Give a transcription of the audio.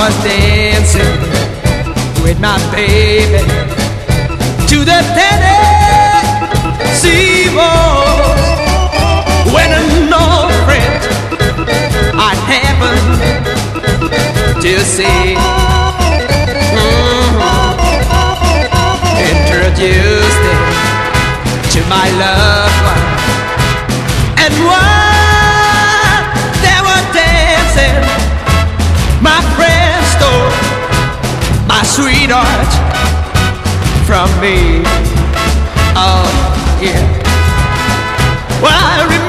was dancing with my baby to the Tennessee Waltz when an old friend I happened to see introduced him to my loved one, and while they were dancing, my friend stole my sweetheart from me. Oh yeah. Well, I remember